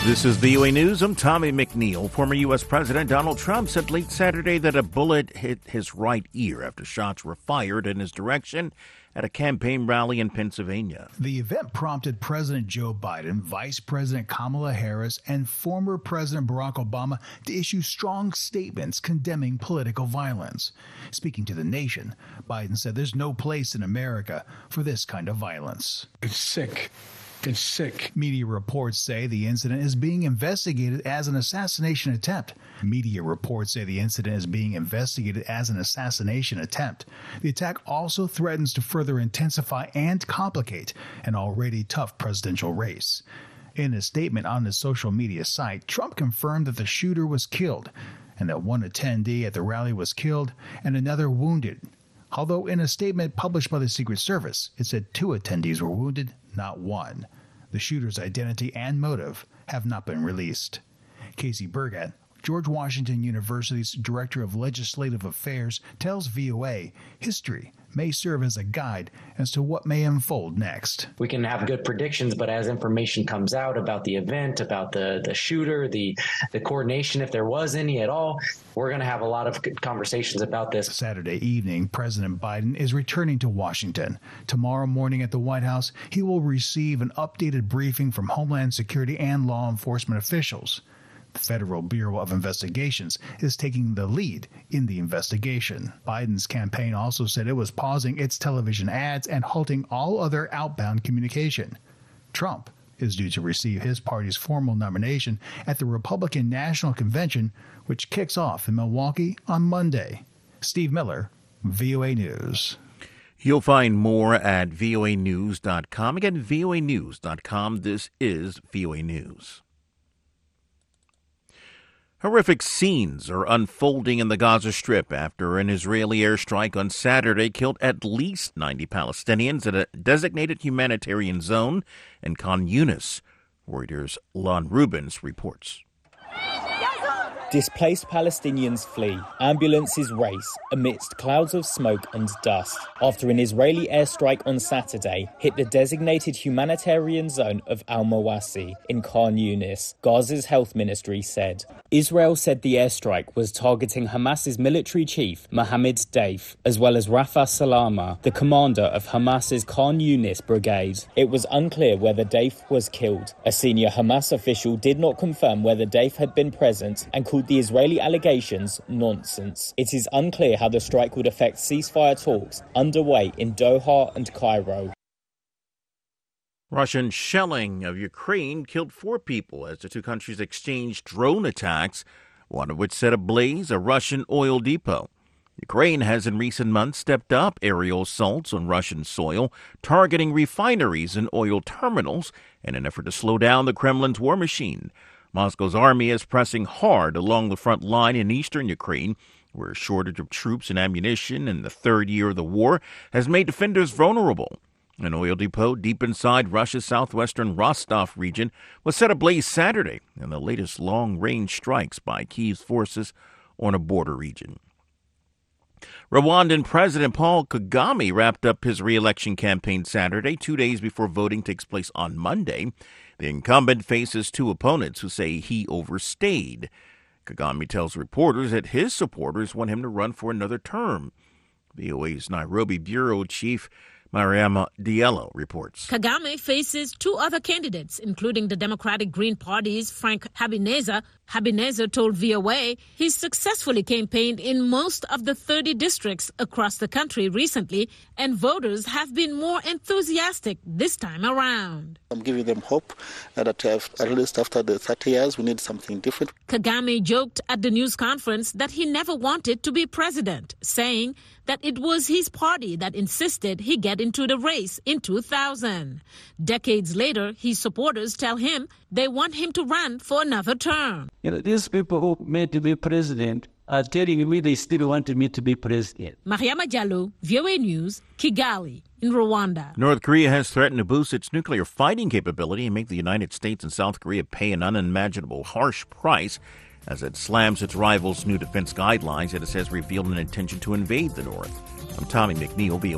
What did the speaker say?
This is VOA News. I'm Tommy McNeil. Former U.S. President Donald Trump said late Saturday that a bullet hit his right ear after shots were fired in his direction at a campaign rally in Pennsylvania. The event prompted President Joe Biden, Vice President Kamala Harris, and former President Barack Obama to issue strong statements condemning political violence. Speaking to the nation, Biden said there's no place in America for this kind of violence. It's sick. It's sick. Media reports say the incident is being investigated as an assassination attempt. The attack also threatens to further intensify and complicate an already tough presidential race. In a statement on his social media site, Trump confirmed that the shooter was killed and that one attendee at the rally was killed and another wounded. Although in a statement published by the Secret Service, it said 2 attendees were wounded, not 1. The shooter's identity and motive have not been released. Casey Burgat, George Washington University's Director of Legislative Affairs, tells VOA history may serve as a guide as to what may unfold next. We can have good predictions, but as information comes out about the event, about the shooter, the coordination, if there was any at all, we're going to have a lot of good conversations about this. Saturday evening, President Biden is returning to Washington. Tomorrow morning at the White House, he will receive an updated briefing from Homeland Security and law enforcement officials. The Federal Bureau of Investigations is taking the lead in the investigation. Biden's campaign also said it was pausing its television ads and halting all other outbound communication. Trump is due to receive his party's formal nomination at the Republican National Convention, which kicks off in Milwaukee on Monday. Steve Miller, VOA News. You'll find more at voanews.com. Again, voanews.com. This is VOA News. Horrific scenes are unfolding in the Gaza Strip after an Israeli airstrike on Saturday killed at least 90 Palestinians at a designated humanitarian zone in Khan Yunis. Reuters' Lon Rubens reports. Displaced Palestinians flee. Ambulances race amidst clouds of smoke and dust after an Israeli airstrike on Saturday hit the designated humanitarian zone of Al-Mawasi in Khan Yunis, Gaza's health ministry said. Israel said the airstrike was targeting Hamas's military chief, Mohammed Deif, as well as Rafa Salama, the commander of Hamas's Khan Yunis brigade. It was unclear whether Deif was killed. A senior Hamas official did not confirm whether Deif had been present and called the Israeli allegations nonsense. It is unclear how the strike would affect ceasefire talks underway in Doha and Cairo. Russian shelling of Ukraine killed 4 people as the two countries exchanged drone attacks, one of which set ablaze a Russian oil depot. Ukraine has in recent months stepped up aerial assaults on Russian soil, targeting refineries and oil terminals in an effort to slow down the Kremlin's war machine. Moscow's army is pressing hard along the front line in eastern Ukraine, where a shortage of troops and ammunition in the third year of the war has made defenders vulnerable. An oil depot deep inside Russia's southwestern Rostov region was set ablaze Saturday in the latest long-range strikes by Kyiv's forces on a border region. Rwandan President Paul Kagame wrapped up his re-election campaign Saturday, 2 days before voting takes place on Monday. The incumbent faces 2 opponents who say he overstayed. Kagame tells reporters that his supporters want him to run for another term. VOA's Nairobi bureau chief Mariama Diallo reports. Kagame faces 2 other candidates, including the Democratic Green Party's Frank Habineza. Habineza told VOA he successfully campaigned in most of the 30 districts across the country recently, and voters have been more enthusiastic this time around. I'm giving them hope that at least after the 30 years, we need something different. Kagame joked at the news conference that he never wanted to be president, saying that it was his party that insisted he get into the race in 2000. Decades later, his supporters tell him they want him to run for another term. These people who made to be president are telling me they still wanted me to be president. Mariama Diallo, VOA News, Kigali, in Rwanda. North Korea has threatened to boost its nuclear fighting capability and make the United States and South Korea pay an unimaginable harsh price as it slams its rivals' new defense guidelines that it says revealed an intention to invade the North. I'm Tommy McNeil, VOA